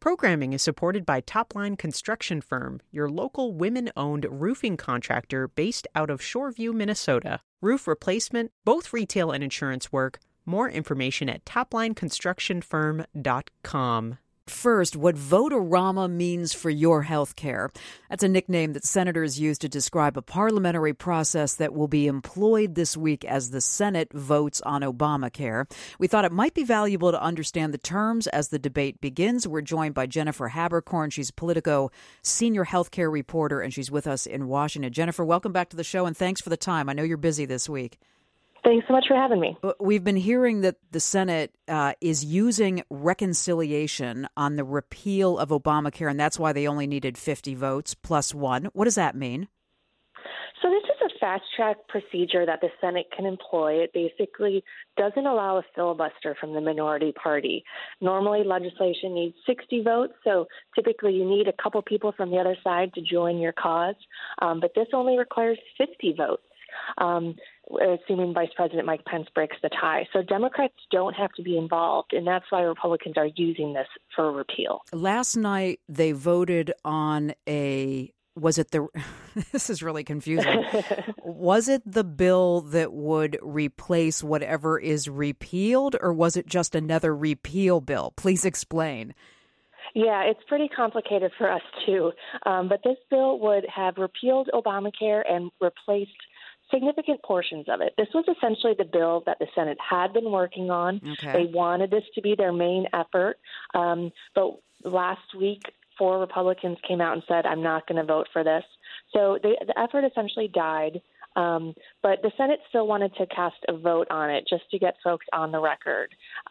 Programming is supported by Topline Construction Firm, your local women-owned roofing contractor based out of Shoreview, Minnesota. Roof replacement, both retail and insurance work. More information at toplineconstructionfirm.com. First, what Vote-A-Rama means for your health care. That's a nickname that senators use to describe a parliamentary process that will be employed this week as the Senate votes on Obamacare. We thought it might be valuable to understand the terms as the debate begins. We're joined by Jennifer Haberkorn. She's Politico senior health care reporter, and she's with us in Washington. Jennifer, welcome back to the show, and thanks for the time. I know you're busy this week. Thanks so much for having me. We've been hearing that the Senate is using reconciliation on the repeal of Obamacare, and that's why they only needed 50 votes plus one. What does that mean? So this is a fast-track procedure that the Senate can employ. It basically doesn't allow a filibuster from the minority party. Normally, legislation needs 60 votes, so typically you need a couple people from the other side to join your cause. But this only requires 50 votes. Assuming Vice President Mike Pence breaks the tie. So Democrats don't have to be involved, and that's why Republicans are using this for repeal. Last night, they voted on this is really confusing. Was it the bill that would replace whatever is repealed, or was it just another repeal bill? Please explain. Yeah, it's pretty complicated for us, too. But this bill would have repealed Obamacare and replaced significant portions of it. This was essentially the bill that the Senate had been working on. Okay. They wanted this to be their main effort. But last week, 4 Republicans came out and said, I'm not going to vote for this. So the effort essentially died. But the Senate still wanted to cast a vote on it just to get folks on the record.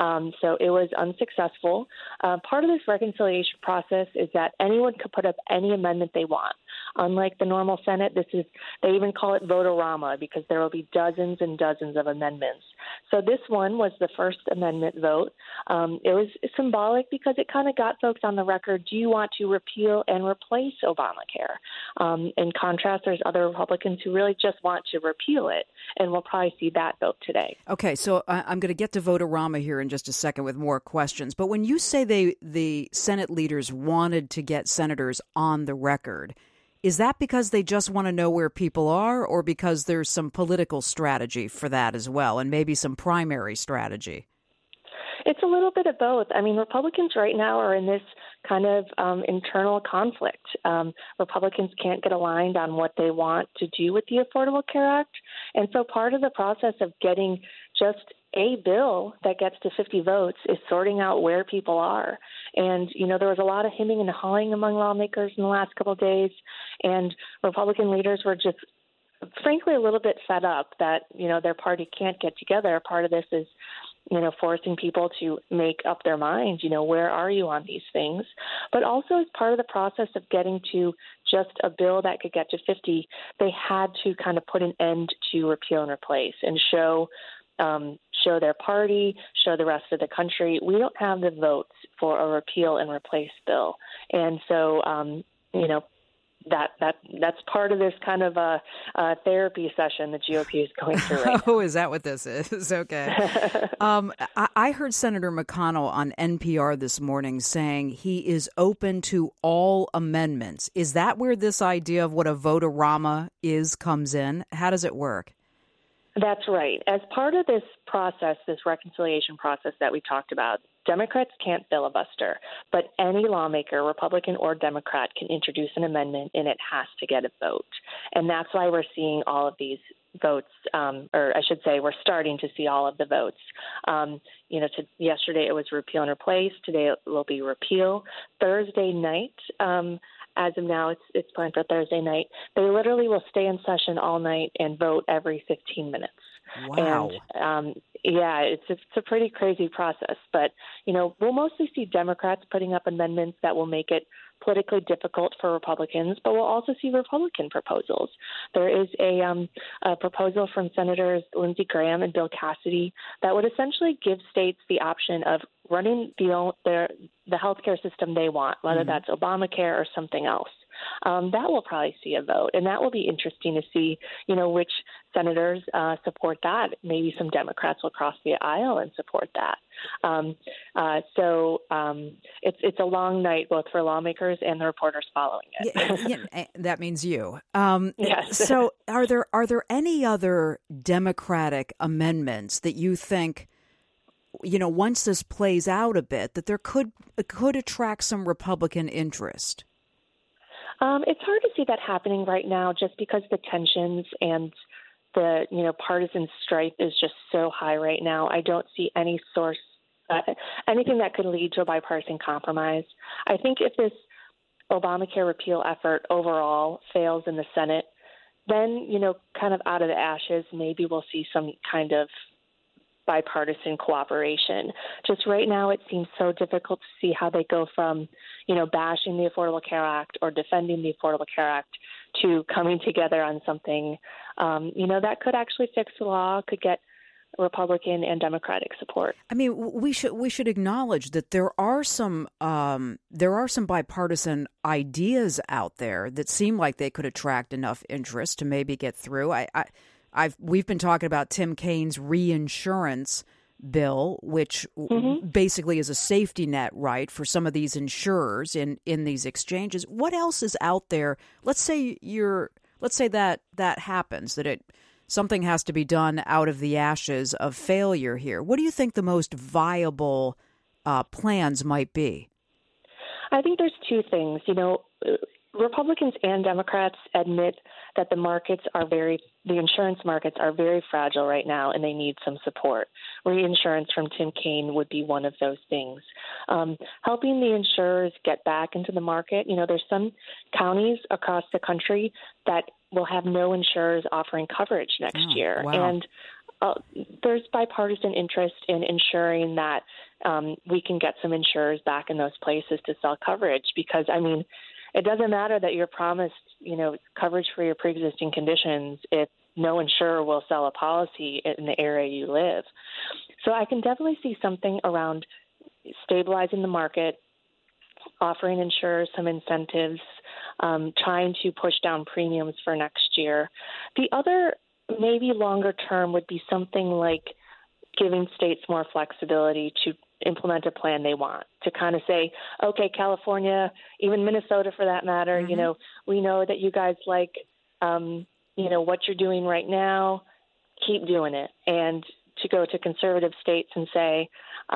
So it was unsuccessful. Part of this reconciliation process is that anyone could put up any amendment they want. Unlike the normal Senate, they even call it Vote-A-Rama because there will be dozens and dozens of amendments. So this one was the First Amendment vote. It was symbolic because it kind of got folks on the record. Do you want to repeal and replace Obamacare? In contrast, there's other Republicans who really just want to repeal it, and we'll probably see that vote today. Okay, so I'm going to get to Vote-A-Rama here in just a second with more questions. But when you say the Senate leaders wanted to get senators on the record, is that because they just want to know where people are, or because there's some political strategy for that as well, and maybe some primary strategy? It's a little bit of both. I mean, Republicans right now are in this kind of internal conflict. Republicans can't get aligned on what they want to do with the Affordable Care Act. And so part of the process of getting just a bill that gets to 50 votes is sorting out where people are. And, there was a lot of hemming and hawing among lawmakers in the last couple of days, and Republican leaders were just frankly a little bit fed up that, their party can't get together. Part of this is forcing people to make up their minds, where are you on these things? But also as part of the process of getting to just a bill that could get to 50, they had to kind of put an end to repeal and replace and show their party, show the rest of the country, we don't have the votes for a repeal and replace bill. And so, that's part of this kind of a therapy session the GOP is going through right now. Oh, is that what this is? Okay. I heard Senator McConnell on NPR this morning saying he is open to all amendments. Is that where this idea of what a Vote-A-Rama comes in? How does it work? That's right. As part of this process, this reconciliation process that we talked about, Democrats can't filibuster, but any lawmaker, Republican or Democrat, can introduce an amendment and it has to get a vote. And that's why we're seeing all of these votes, or I should say we're starting to see all of the votes. Yesterday it was repeal and replace. Today it will be repeal. Thursday night, as of now, it's planned for Thursday night. They literally will stay in session all night and vote every 15 minutes. Wow. And, it's a pretty crazy process. But, we'll mostly see Democrats putting up amendments that will make it politically difficult for Republicans, but we'll also see Republican proposals. There is a proposal from Senators Lindsey Graham and Bill Cassidy that would essentially give states the option of running the healthcare system they want, whether that's Obamacare or something else. that will probably see a vote. And that will be interesting to see, which senators support that. Maybe some Democrats will cross the aisle and support that. So it's a long night both for lawmakers and the reporters following it. Yeah, that means you. Yes. So are there any other Democratic amendments that you think, once this plays out a bit, that there could attract some Republican interest? It's hard to see that happening right now just because the tensions and the, partisan strife is just so high right now. I don't see any source, anything that could lead to a bipartisan compromise. I think if this Obamacare repeal effort overall fails in the Senate, then, kind of out of the ashes, maybe we'll see some kind of bipartisan cooperation. Just right now, it seems so difficult to see how they go from, bashing the Affordable Care Act or defending the Affordable Care Act to coming together on something, that could actually fix the law, could get Republican and Democratic support. I mean, we should acknowledge that there are some bipartisan ideas out there that seem like they could attract enough interest to maybe get through. We've been talking about Tim Kaine's reinsurance bill, which basically is a safety net, right, for some of these insurers in these exchanges. What else is out there? Let's say that happens, that something has to be done out of the ashes of failure here. What do you think the most viable plans might be? I think there's two things. Republicans and Democrats admit that the insurance markets are very fragile right now, and they need some support. Reinsurance from Tim Kaine would be one of those things. Helping the insurers get back into the market. There's some counties across the country that will have no insurers offering coverage next year. Wow. And there's bipartisan interest in ensuring that we can get some insurers back in those places to sell coverage because, it doesn't matter that you're promised, coverage for your pre-existing conditions if no insurer will sell a policy in the area you live. So I can definitely see something around stabilizing the market, offering insurers some incentives, trying to push down premiums for next year. The other, maybe longer term, would be something like giving states more flexibility to implement a plan they want, to kind of say, okay, California, even Minnesota for that matter, we know that you guys like, what you're doing right now, keep doing it. And to go to conservative states and say,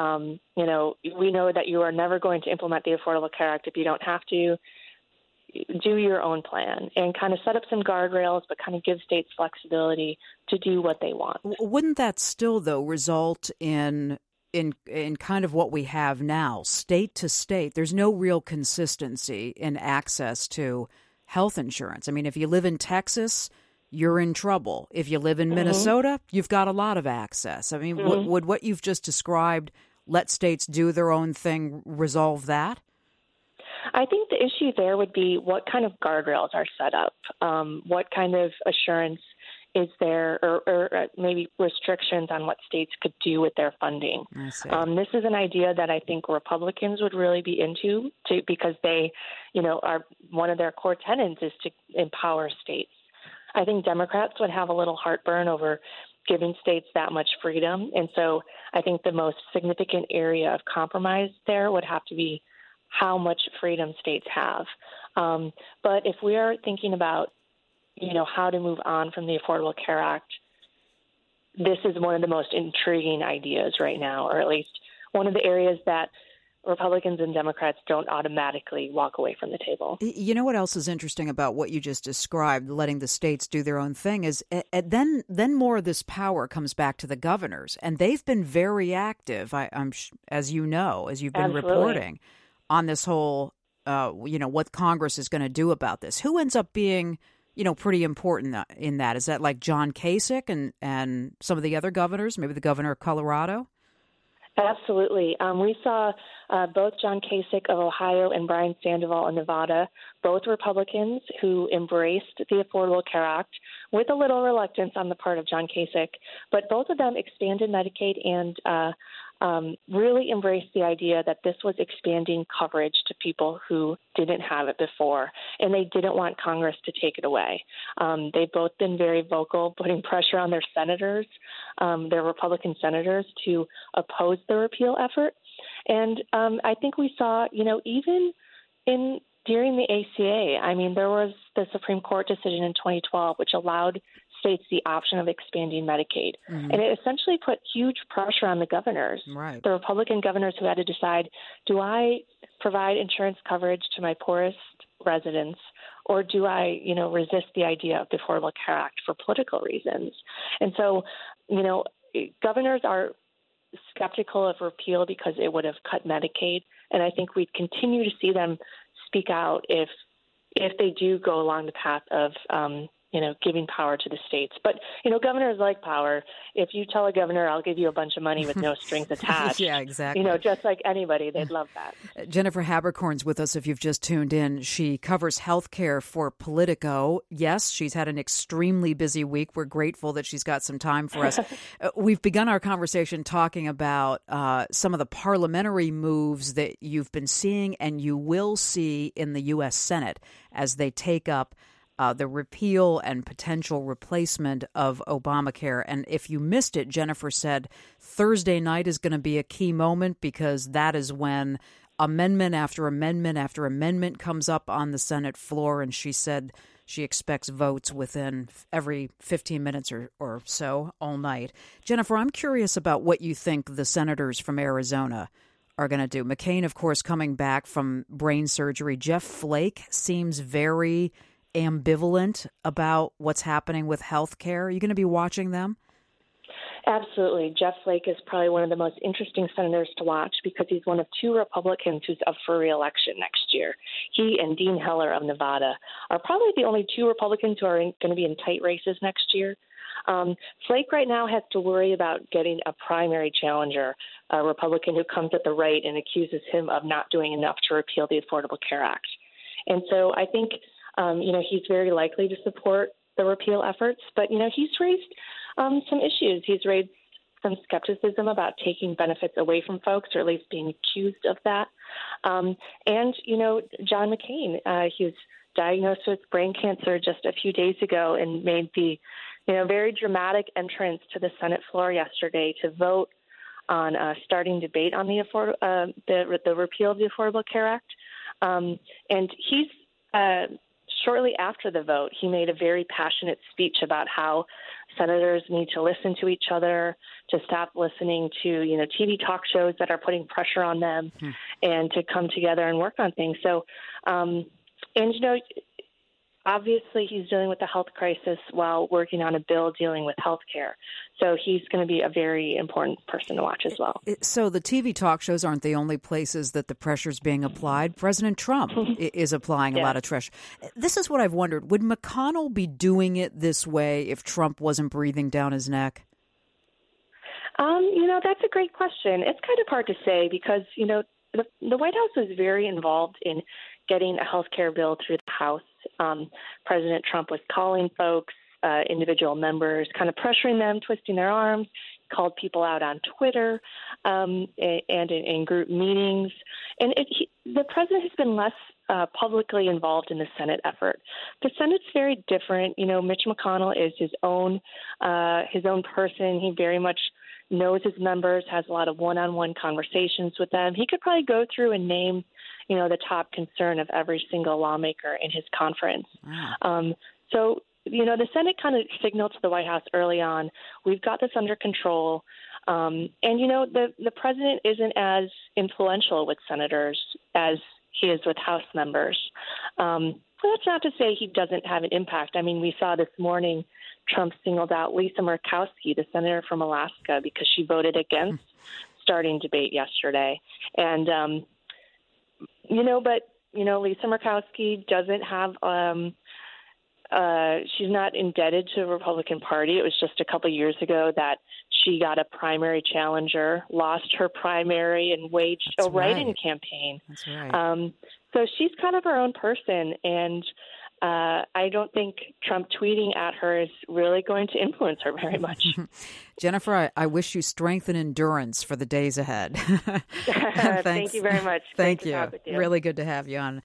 we know that you are never going to implement the Affordable Care Act if you don't have to. Do your own plan and kind of set up some guardrails, but kind of give states flexibility to do what they want. Wouldn't that still, though, result in kind of what we have now, state to state? There's no real consistency in access to health insurance. If you live in Texas, you're in trouble. If you live in Minnesota, you've got a lot of access. Would what you've just described, let states do their own thing, resolve that? I think the issue there would be what kind of guardrails are set up, what kind of assurance is there, or maybe restrictions on what states could do with their funding. This is an idea that I think Republicans would really be into because they, are one of their core tenets is to empower states. I think Democrats would have a little heartburn over giving states that much freedom. And so I think the most significant area of compromise there would have to be how much freedom states have. But if we are thinking about, how to move on from the Affordable Care Act, this is one of the most intriguing ideas right now, or at least one of the areas that Republicans and Democrats don't automatically walk away from the table. You know what else is interesting about what you just described, letting the states do their own thing, is then more of this power comes back to the governors. And they've been very active, as you know, as you've been reporting, on this whole, what Congress is going to do about this. Who ends up being, pretty important in that? Is that like John Kasich and some of the other governors, maybe the governor of Colorado? Absolutely. We saw both John Kasich of Ohio and Brian Sandoval of Nevada, both Republicans who embraced the Affordable Care Act with a little reluctance on the part of John Kasich, but both of them expanded Medicaid and really embraced the idea that this was expanding coverage to people who didn't have it before, and they didn't want Congress to take it away. They've both been very vocal, putting pressure on their senators, their Republican senators, to oppose the repeal effort. And I think we saw, even during the ACA, I mean, there was the Supreme Court decision in 2012, which allowed states the option of expanding Medicaid. Mm-hmm. And it essentially put huge pressure on the governors, right, the Republican governors who had to decide, do I provide insurance coverage to my poorest residents, or do I, resist the idea of the Affordable Care Act for political reasons? And so, governors are skeptical of repeal because it would have cut Medicaid. And I think we'd continue to see them speak out if they do go along the path of giving power to the states. But, governors like power. If you tell a governor, I'll give you a bunch of money with no strings attached. Yeah, exactly. Just like anybody, they'd love that. Jennifer Haberkorn's with us if you've just tuned in. She covers healthcare for Politico. Yes, she's had an extremely busy week. We're grateful that she's got some time for us. We've begun our conversation talking about some of the parliamentary moves that you've been seeing and you will see in the U.S. Senate as they take up the repeal and potential replacement of Obamacare. And if you missed it, Jennifer said Thursday night is going to be a key moment because that is when amendment after amendment after amendment comes up on the Senate floor. And she said she expects votes within every 15 minutes or so all night. Jennifer, I'm curious about what you think the senators from Arizona are going to do. McCain, of course, coming back from brain surgery. Jeff Flake seems very ambivalent about what's happening with health care. Are you going to be watching them? Absolutely. Jeff Flake is probably one of the most interesting senators to watch because he's one of two Republicans who's up for re-election next year. He and Dean Heller of Nevada are probably the only two Republicans who are going to be in tight races next year. Flake right now has to worry about getting a primary challenger, a Republican who comes at the right and accuses him of not doing enough to repeal the Affordable Care Act. And so I think he's very likely to support the repeal efforts, but, he's raised some issues. He's raised some skepticism about taking benefits away from folks, or at least being accused of that. And, John McCain, he was diagnosed with brain cancer just a few days ago and made the, very dramatic entrance to the Senate floor yesterday to vote on starting debate on the repeal of the Affordable Care Act. And he's shortly after the vote, he made a very passionate speech about how senators need to listen to each other, to stop listening to, TV talk shows that are putting pressure on them, and to come together and work on things. So, obviously he's dealing with the health crisis while working on a bill dealing with health care. So he's going to be a very important person to watch as well. So the TV talk shows aren't the only places that the pressure's being applied. President Trump is applying a lot of pressure. This is what I've wondered. Would McConnell be doing it this way if Trump wasn't breathing down his neck? That's a great question. It's kind of hard to say because, the White House was very involved in getting a health care bill through the House. President Trump was calling folks, individual members, kind of pressuring them, twisting their arms, called people out on Twitter and in group meetings. And the president has been less publicly involved in the Senate effort. The Senate's very different. Mitch McConnell is his own person. He very much knows his members, has a lot of one-on-one conversations with them. He could probably go through and name, the top concern of every single lawmaker in his conference. Wow. So, the Senate kind of signaled to the White House early on, we've got this under control. And, the president isn't as influential with senators as he is with House members. But that's not to say he doesn't have an impact. I mean, we saw this morning Trump singled out Lisa Murkowski, the senator from Alaska, because she voted against starting debate yesterday. And, Lisa Murkowski doesn't have she's not indebted to the Republican Party. It was just a couple years ago that she got a primary challenger, lost her primary, and waged a write-in campaign. That's right. So she's kind of her own person. And, I don't think Trump tweeting at her is really going to influence her very much. Jennifer, I wish you strength and endurance for the days ahead. Thank you very much. Thank Great to you. talk with you. Really good to have you on.